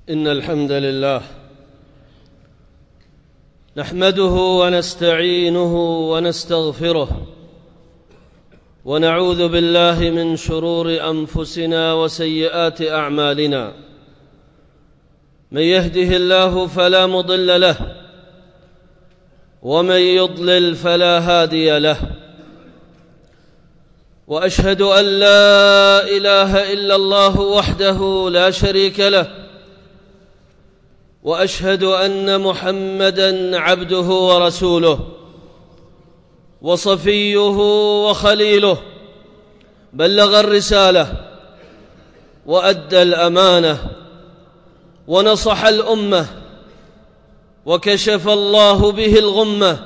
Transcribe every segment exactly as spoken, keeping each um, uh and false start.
إن الحمد لله نحمده ونستعينه ونستغفره ونعوذ بالله من شرور أنفسنا وسيئات أعمالنا. من يهده الله فلا مضل له ومن يضلل فلا هادي له، وأشهد أن لا إله إلا الله وحده لا شريك له، وأشهد أن محمدًا عبده ورسوله وصفيه وخليله، بلغ الرسالة وأدى الأمانة ونصح الأمة وكشف الله به الغمة،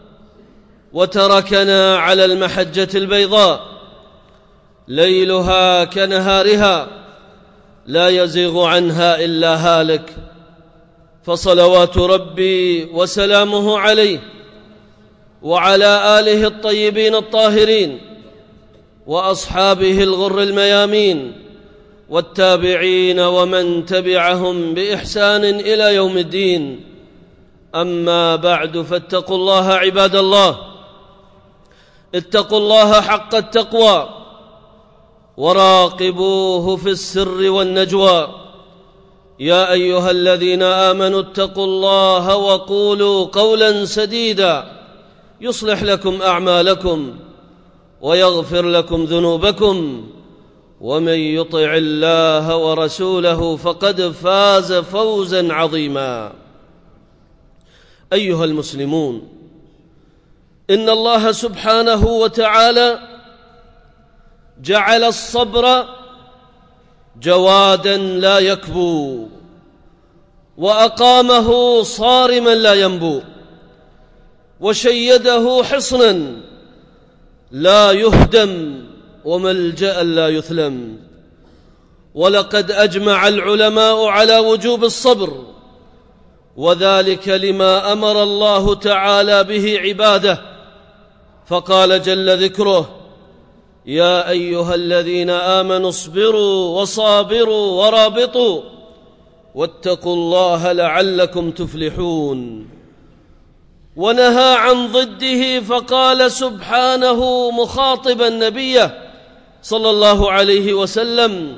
وتركنا على المحجة البيضاء ليلها كنهارها لا يزيغ عنها إلا هالك، فصلوات ربي وسلامه عليه وعلى آله الطيبين الطاهرين وأصحابه الغر الميامين والتابعين ومن تبعهم بإحسان إلى يوم الدين. أما بعد، فاتقوا الله عباد الله، اتقوا الله حق التقوى وراقبوه في السر والنجوى. يا أيها الذين آمنوا اتقوا الله وقولوا قولا سديدا يصلح لكم أعمالكم ويغفر لكم ذنوبكم، ومن يطع الله ورسوله فقد فاز فوزا عظيما. أيها المسلمون، إن الله سبحانه وتعالى جعل الصبر جوادا لا يكبو، وأقامه صارما لا ينبو، وشيده حصنا لا يهدم وملجأ لا يثلم. ولقد أجمع العلماء على وجوب الصبر، وذلك لما أمر الله تعالى به عباده، فقال جل ذكره: يا أيها الذين آمنوا اصبروا وصابروا ورابطوا واتقوا الله لعلكم تفلحون. ونهى عن ضده فقال سبحانه مخاطبا نبيه صلى الله عليه وسلم: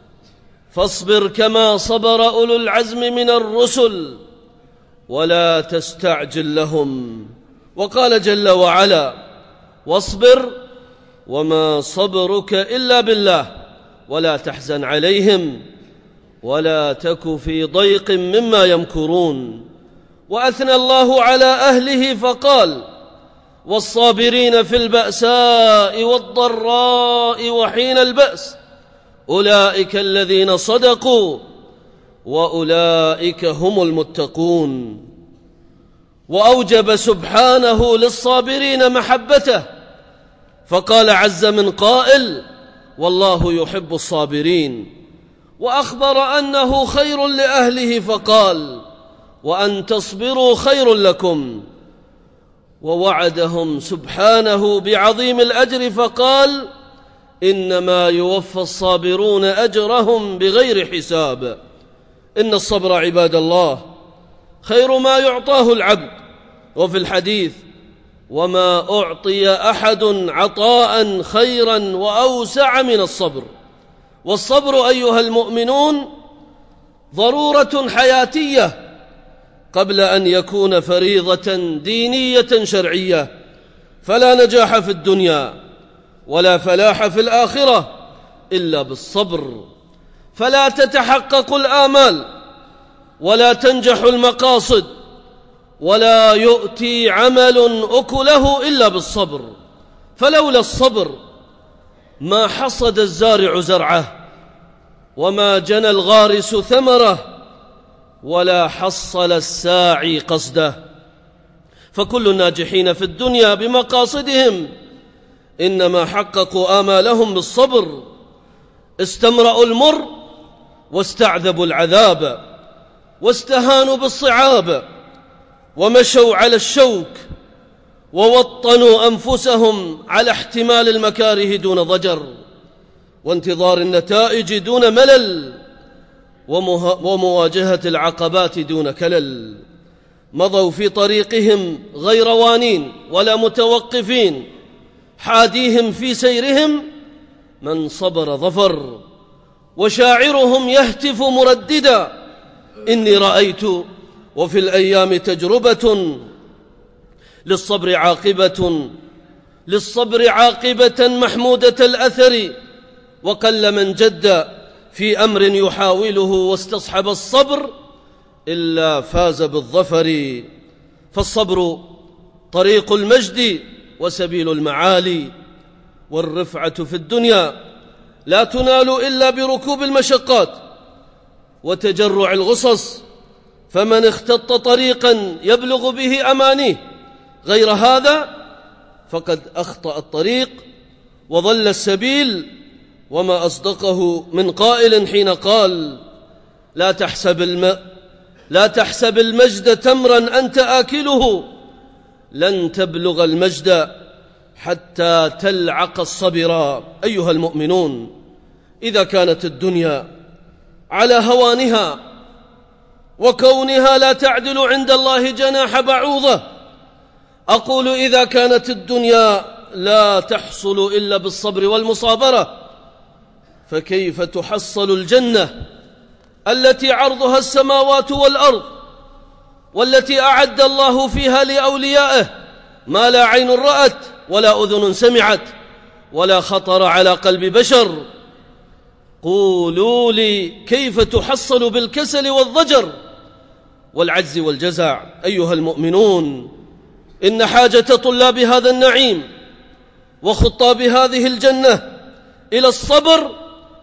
فاصبر كما صبر أولو العزم من الرسل ولا تستعجل لهم. وقال جل وعلا: واصبر وما صبرك إلا بالله ولا تحزن عليهم ولا تك في ضيق مما يمكرون. وأثنى الله على أهله فقال: والصابرين في البأساء والضراء وحين البأس أولئك الذين صدقوا وأولئك هم المتقون. وأوجب سبحانه للصابرين محبته، فقال عز من قائل: والله يحب الصابرين. وأخبر أنه خير لأهله فقال: وأن تصبروا خير لكم. ووعدهم سبحانه بعظيم الأجر فقال: إنما يوفى الصابرون أجرهم بغير حساب. إن الصبر عباد الله خير ما يعطاه العبد. وفي الحديث: وما أعطي أحد عطاء خيرا وأوسع من الصبر. والصبر أيها المؤمنون ضرورة حياتية قبل أن يكون فريضة دينية شرعية، فلا نجاح في الدنيا ولا فلاح في الآخرة إلا بالصبر. فلا تتحقق الآمال ولا تنجح المقاصد ولا يؤتي عمل أكله إلا بالصبر. فلولا الصبر ما حصد الزارع زرعه وما جنى الغارس ثمره ولا حصل الساعي قصده. فكل الناجحين في الدنيا بمقاصدهم إنما حققوا آمالهم بالصبر. استمرأوا المر واستعذبوا العذاب واستهانوا بالصعاب ومشوا على الشوك ووطنوا أنفسهم على احتمال المكاره دون ضجر وانتظار النتائج دون ملل ومواجهة العقبات دون كلل. مضوا في طريقهم غير وانين ولا متوقفين، حاديهم في سيرهم من صبر ظفر. وشاعرهم يهتف مرددا: إني رأيت وفي الأيام تجربة للصبر عاقبة للصبر عاقبة محمودة الأثر. وقل من جد في أمر يحاوله واستصحب الصبر إلا فاز بالظفر. فالصبر طريق المجد وسبيل المعالي، والرفعة في الدنيا لا تنال إلا بركوب المشقات وتجرع الغصص. فمن اختط طريقا يبلغ به أمانيه غير هذا فقد أخطأ الطريق وضل السبيل. وما أصدقه من قائل حين قال: لا تحسب الم... لا تحسب المجد تمرا أنت آكله، لن تبلغ المجد حتى تلعق الصبر. أيها المؤمنون، إذا كانت الدنيا على هوانها وكونها لا تعدل عند الله جناح بعوضة، أقول إذا كانت الدنيا لا تحصل إلا بالصبر والمصابرة، فكيف تحصل الجنة التي عرضها السماوات والأرض، والتي أعد الله فيها لأوليائه ما لا عين رأت ولا أذن سمعت ولا خطر على قلب بشر؟ قولوا لي كيف تحصل بالكسل والضجر والعجز والجزع؟ أيها المؤمنون، إن حاجة طلاب هذا النعيم وخطاب هذه الجنة إلى الصبر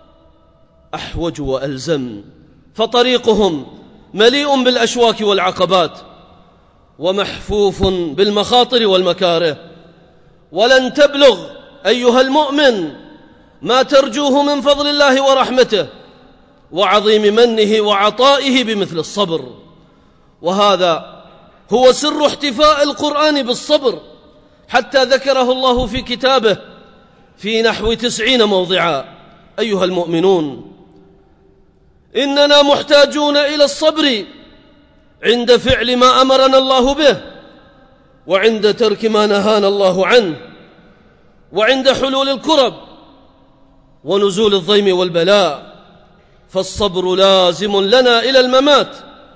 أحوج وألزم، فطريقهم مليء بالأشواك والعقبات ومحفوف بالمخاطر والمكاره. ولن تبلغ أيها المؤمن ما ترجوه من فضل الله ورحمته وعظيم منه وعطائه بمثل الصبر. وهذا هو سر احتفاء القرآن بالصبر، حتى ذكره الله في كتابه في نحو تسعين موضعا. أيها المؤمنون، إننا محتاجون إلى الصبر عند فعل ما أمرنا الله به، وعند ترك ما نهانا الله عنه، وعند حلول الكرب ونزول الضيم والبلاء. فالصبر لازم لنا إلى الممات،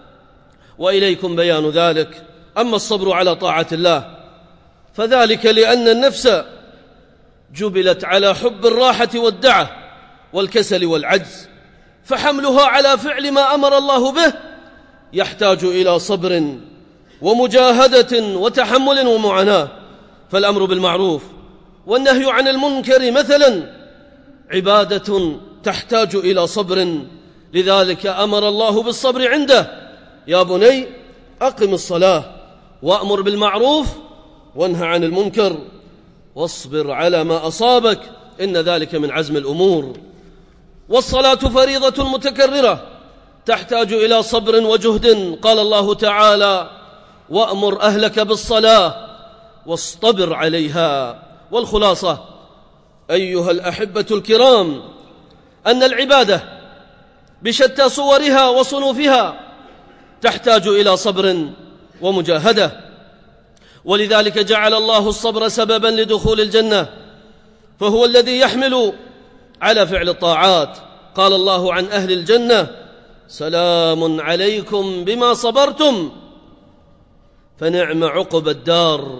وإليكم بيان ذلك. أما الصبر على طاعة الله فذلك لأن النفس جبلت على حب الراحة والدعة والكسل والعجز، فحملها على فعل ما أمر الله به يحتاج إلى صبر ومجاهدة وتحمل ومعاناة. فالأمر بالمعروف والنهي عن المنكر مثلا عبادة تحتاج إلى صبر، لذلك أمر الله بالصبر عنده: يا بني أقم الصلاة وأمر بالمعروف وانهى عن المنكر واصبر على ما أصابك إن ذلك من عزم الأمور. والصلاة فريضة متكررة تحتاج إلى صبر وجهد. قال الله تعالى: وأمر أهلك بالصلاة واصطبر عليها. والخلاصة أيها الأحبة الكرام أن العبادة بشتى صورها وصنوفها تحتاج إلى صبر ومجاهدة، ولذلك جعل الله الصبر سببا لدخول الجنة، فهو الذي يحمل على فعل الطاعات. قال الله عن أهل الجنة: سلام عليكم بما صبرتم فنعم عقب الدار.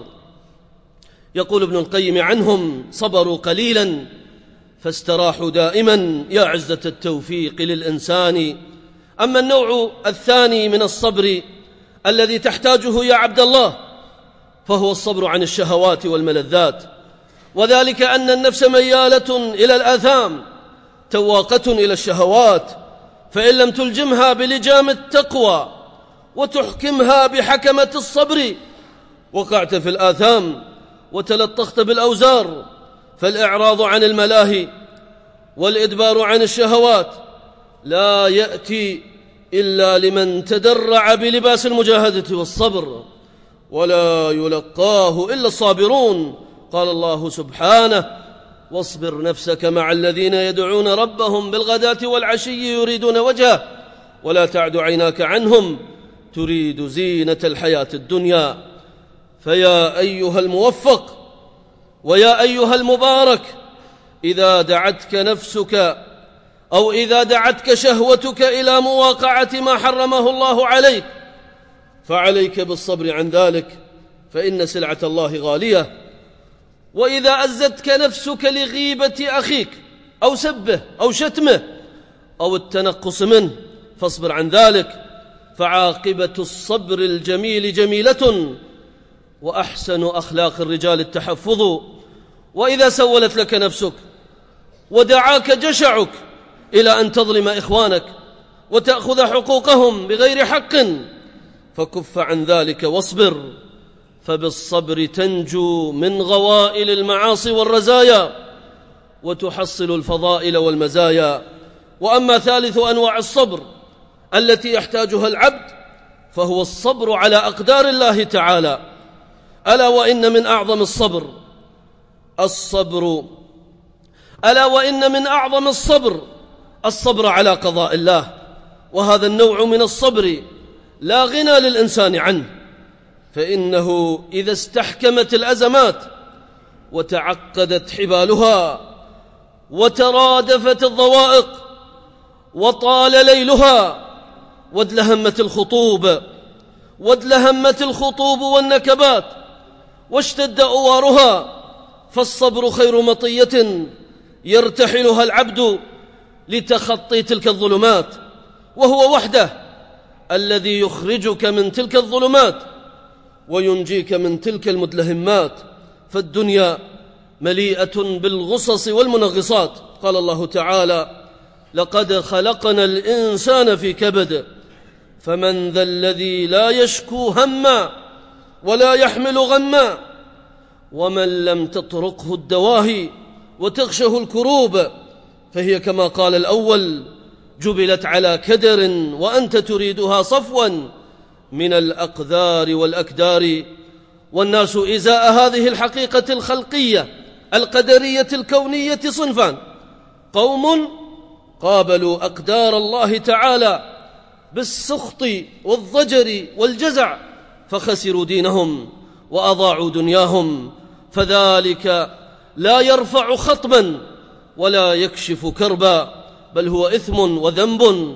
يقول ابن القيم عنهم: صبروا قليلا فاستراحوا دائما يا عزة التوفيق للإنسان. أما النوع الثاني من الصبر الذي تحتاجه يا عبد الله فهو الصبر عن الشهوات والملذات، وذلك أن النفس ميالة إلى الآثام تواقة إلى الشهوات، فإن لم تلجمها بلجام التقوى وتحكمها بحكمة الصبر وقعت في الآثام وتلطخت بالأوزار. فالإعراض عن الملاهي والإدبار عن الشهوات لا يأتي إلا لمن تدرع بلباس المجاهدة والصبر، ولا يلقاه إلا الصابرون. قال الله سبحانه: واصبر نفسك مع الذين يدعون ربهم بالغداة والعشي يريدون وجهه ولا تعد عيناك عنهم تريد زينة الحياة الدنيا. فيا أيها الموفق ويا أيها المبارك، إذا دعتك نفسك أو إذا دعتك شهوتك إلى مواقعة ما حرمه الله عليك فعليك بالصبر عن ذلك، فإن سلعة الله غالية. وإذا أزتك نفسك لغيبة أخيك أو سبه أو شتمه أو التنقص منه فاصبر عن ذلك، فعاقبة الصبر الجميل جميلة، وأحسن أخلاق الرجال التحفظ. وإذا سولت لك نفسك ودعاك جشعك إلى أن تظلم إخوانك وتأخذ حقوقهم بغير حق فكف عن ذلك واصبر، فبالصبر تنجو من غوائل المعاصي والرزايا وتحصل الفضائل والمزايا. وأما ثالث أنواع الصبر التي يحتاجها العبد فهو الصبر على أقدار الله تعالى. ألا وإن من أعظم الصبر الصبر ألا وإن من أعظم الصبر الصبر على قضاء الله، وهذا النوع من الصبر لا غنى للإنسان عنه، فإنه إذا استحكمت الأزمات وتعقدت حبالها وترادفت الضوائق وطال ليلها وادلهمت الخطوب وادلهمت الخطوب والنكبات واشتد أوارها، فالصبر خير مطية يرتحلها العبد لتخطي تلك الظلمات، وهو وحده الذي يخرجك من تلك الظلمات وينجيك من تلك المدلهمات. فالدنيا مليئة بالغصص والمنغصات. قال الله تعالى: لقد خلقنا الإنسان في كبد فمن ذا الذي لا يشكو هما ولا يحمل غما ومن لم تطرقه الدواهي وتغشه الكروب فهي كما قال الأول جبلت على كدر وأنت تريدها صفوا من الأقذار والأكدار. والناس إزاء هذه الحقيقة الخلقية القدرية الكونية صنفان: قوم قابلوا أقدار الله تعالى بالسخط والضجر والجزع فخسروا دينهم وأضاعوا دنياهم، فذلك لا يرفع خطبا ولا يكشف كربا بل هو إثم وذنب.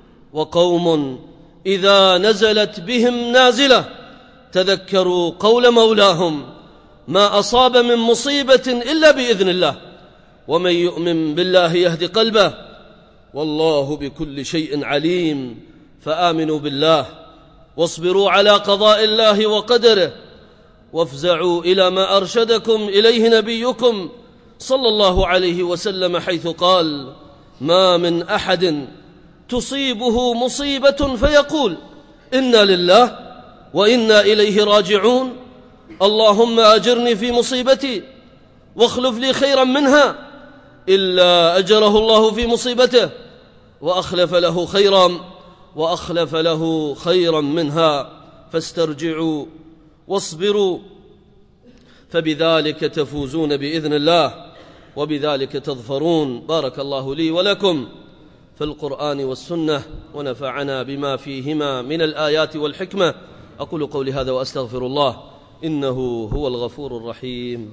وقوم إذا نزلت بهم نازلة تذكروا قول مولاهم: ما أصاب من مصيبة إلا بإذن الله ومن يؤمن بالله يهدي قلبه والله بكل شيء عليم. فآمنوا بالله واصبروا على قضاء الله وقدره وافزعوا إلى ما أرشدكم إليه نبيكم صلى الله عليه وسلم، حيث قال: ما من أحد تصيبه مصيبة فيقول إنا لله وإنا إليه راجعون، اللهم أجرني في مصيبتي واخلف لي خيرا منها، إلا أجره الله في مصيبته وأخلف له خيرا وأخلف له خيرا منها. فاسترجعوا واصبروا فبذلك تفوزون بإذن الله وبذلك تظفرون. بارك الله لي ولكم في القرآن والسنة ونفعنا بما فيهما من الآيات والحكمة. أقول قولي هذا وأستغفر الله إنه هو الغفور الرحيم.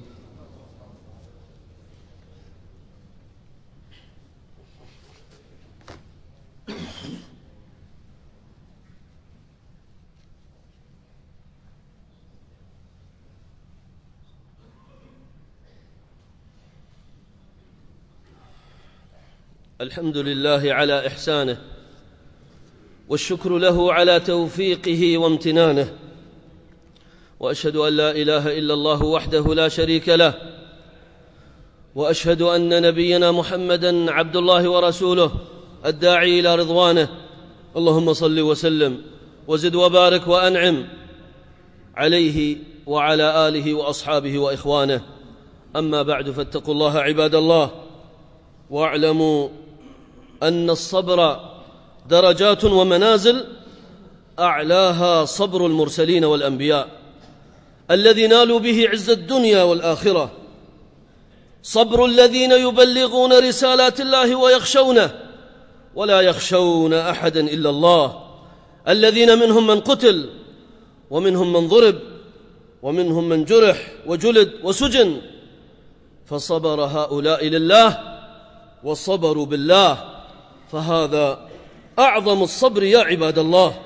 الحمد لله على إحسانه والشكر له على توفيقه وامتنانه، وأشهد أن لا إله إلا الله وحده لا شريك له، وأشهد أن نبينا محمدًا عبد الله ورسوله الداعي إلى رضوانه. اللهم صل وسلم وزد وبارك وأنعم عليه وعلى آله وأصحابه وإخوانه. أما بعد، فاتقوا الله عباد الله، واعلموا أن الصبر درجات ومنازل، أعلاها صبر المرسلين والأنبياء الذي نالوا به عز الدنيا والآخرة، صبر الذين يبلغون رسالات الله ويخشونه ولا يخشون أحدا إلا الله، الذين منهم من قتل ومنهم من ضرب ومنهم من جرح وجلد وسجن، فصبر هؤلاء لله وصبروا بالله، فهذا أعظم الصبر يا عباد الله.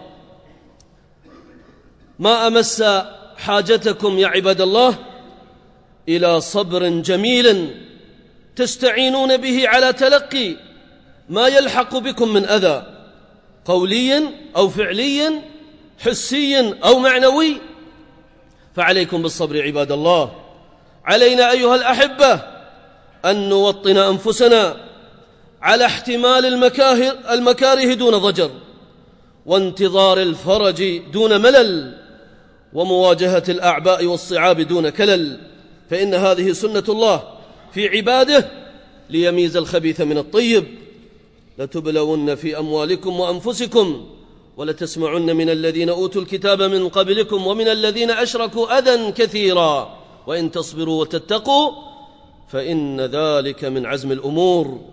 ما أمس حاجتكم يا عباد الله إلى صبر جميل تستعينون به على تلقي ما يلحق بكم من أذى قولي أو فعلي حسي أو معنوي، فعليكم بالصبر عباد الله. علينا أيها الأحبة أن نوطن أنفسنا على احتمال المكاره دون ضجر، وانتظار الفرج دون ملل، ومواجهة الأعباء والصعاب دون كلل، فإن هذه سنة الله في عباده ليميز الخبيث من الطيب. لتبلون في أموالكم وأنفسكم ولتسمعن من الذين أوتوا الكتاب من قبلكم ومن الذين أشركوا أذى كثيرا وإن تصبروا وتتقوا فإن ذلك من عزم الأمور.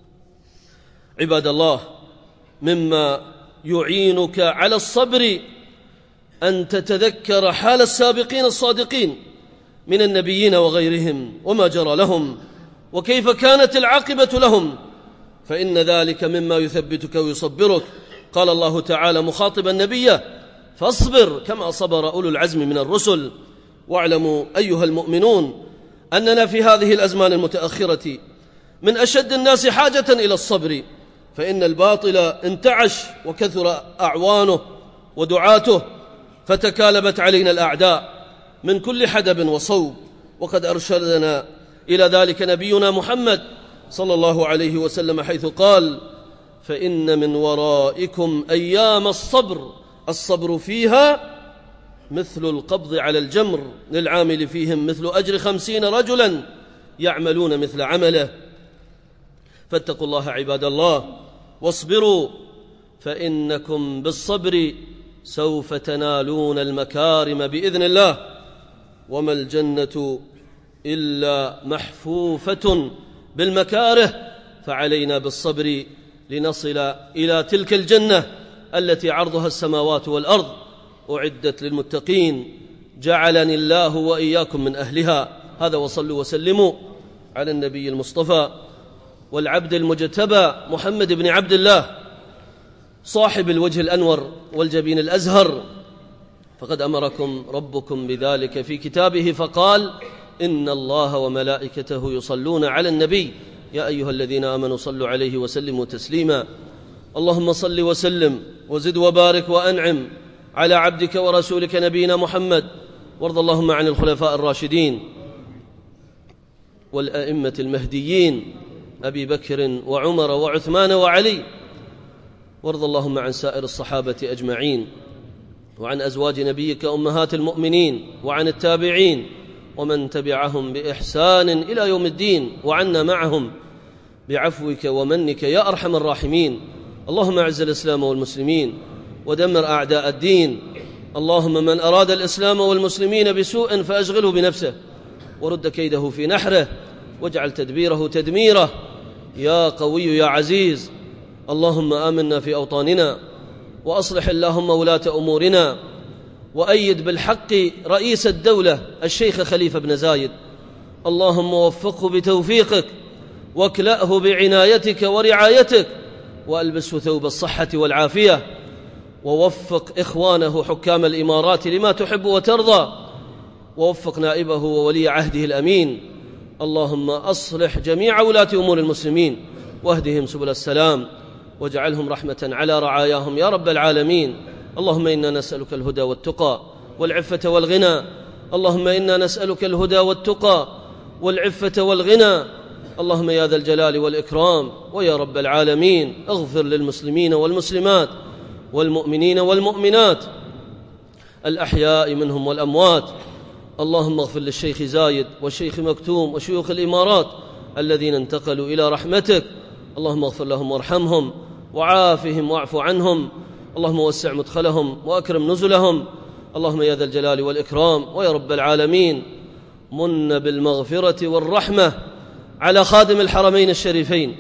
عباد الله، مما يعينك على الصبر أن تتذكر حال السابقين الصادقين من النبيين وغيرهم وما جرى لهم وكيف كانت العاقبة لهم، فإن ذلك مما يثبتك ويصبرك. قال الله تعالى مخاطبا النبي: فاصبر كما صبر أولو العزم من الرسل. واعلموا أيها المؤمنون أننا في هذه الأزمان المتأخرة من أشد الناس حاجة إلى الصبر، فإن الباطل انتعش وكثر أعوانه ودعاته، فتكالبت علينا الأعداء من كل حدب وصوب، وقد أرشدنا إلى ذلك نبينا محمد صلى الله عليه وسلم حيث قال: فإن من ورائكم أيام الصبر الصبر فيها مثل القبض على الجمر للعامل فيهم مثل أجر خمسين رجلا يعملون مثل عمله. فاتقوا الله عباد الله واصبروا، فإنكم بالصبر سوف تنالون المكارم بإذن الله، وما الجنة إلا محفوفة بالمكاره، فعلينا بالصبر لنصل إلى تلك الجنة التي عرضها السماوات والأرض أعدت للمتقين، جعلني الله وإياكم من أهلها. هذا، وصلوا وسلموا على النبي المصطفى والعبد المجتبى محمد بن عبد الله صاحب الوجه الأنور والجبين الأزهر، فقد أمركم ربكم بذلك في كتابه فقال: إن الله وملائكته يصلون على النبي يا أيها الذين آمنوا صلوا عليه وسلموا تسليما. اللهم صل وسلم وزد وبارك وأنعم على عبدك ورسولك نبينا محمد، وارض اللهم عن الخلفاء الراشدين والأئمة المهديين أبي بكر وعمر وعثمان وعلي، وارض اللهم عن سائر الصحابة أجمعين، وعن أزواج نبيك أمهات المؤمنين، وعن التابعين ومن تبعهم بإحسان إلى يوم الدين، وعنا معهم بعفوك ومنك يا أرحم الراحمين. اللهم أعز الإسلام والمسلمين ودمر أعداء الدين. اللهم من أراد الإسلام والمسلمين بسوء فأشغله بنفسه ورد كيده في نحره واجعل تدبيره تدميره يا قوي يا عزيز. اللهم آمنا في أوطاننا وأصلح اللهم ولاة أمورنا، وأيد بالحق رئيس الدولة الشيخ خليفة بن زايد، اللهم وفقه بتوفيقك واكلأه بعنايتك ورعايتك، وألبسه ثوب الصحة والعافية، ووفق إخوانه حكام الإمارات لما تحب وترضى، ووفق نائبه وولي عهده الأمين. اللهم أصلح جميع ولاة أمور المسلمين واهدهم سبل السلام واجعلهم رحمة على رعاياهم يا رب العالمين. اللهم إنا نسألك الهدى والتقى والعفة والغنى، اللهم إنا نسألك الهدى والتقى والعفة والغنى، اللهم يا ذا الجلال والإكرام ويا رب العالمين. اغفر للمسلمين والمسلمات والمؤمنين والمؤمنات الأحياء منهم والأموات. اللهم اغفر للشيخ زايد والشيخ مكتوم وشيوخ الإمارات الذين انتقلوا إلى رحمتك، اللهم اغفر لهم وارحمهم وعافهم واعف عنهم، اللهم وسع مدخلهم وأكرم نزلهم. اللهم يا ذا الجلال والإكرام ويا رب العالمين من بالمغفرة والرحمة على خادم الحرمين الشريفين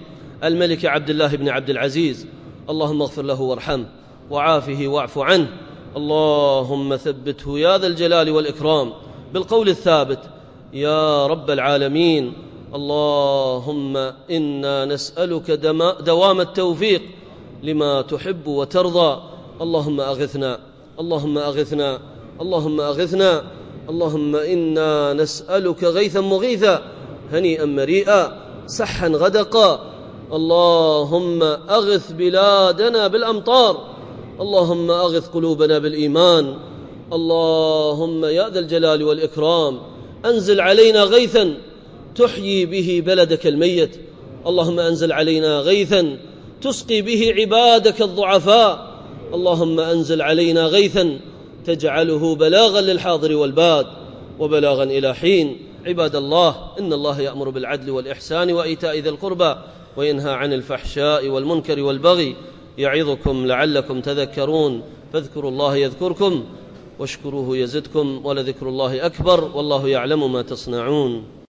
الملك عبد الله بن عبد العزيز، اللهم اغفر له وارحمه وعافه واعف عنه. اللهم ثبته يا ذا الجلال والإكرام بالقول الثابت يا رب العالمين. اللهم إنا نسألك دوام التوفيق لما تحب وترضى. اللهم أغثنا اللهم أغثنا اللهم أغثنا. اللهم إنا نسألك غيثا مغيثا هنيئا مريئا سحا غدقا. اللهم أغث بلادنا بالأمطار. اللهم أغث قلوبنا بالإيمان. اللهم يا ذا الجلال والإكرام أنزل علينا غيثا تحيي به بلدك الميت. اللهم أنزل علينا غيثا تسقي به عبادك الضعفاء. اللهم أنزل علينا غيثا تجعله بلاغا للحاضر والباد وبلاغا إلى حين. عباد الله، إن الله يأمر بالعدل والإحسان وإيتاء ذي القربى وينهى عن الفحشاء والمنكر والبغي يعظكم لعلكم تذكرون. فاذكروا الله يذكركم واشكروه يزدكم ولذكر الله أكبر والله يعلم ما تصنعون.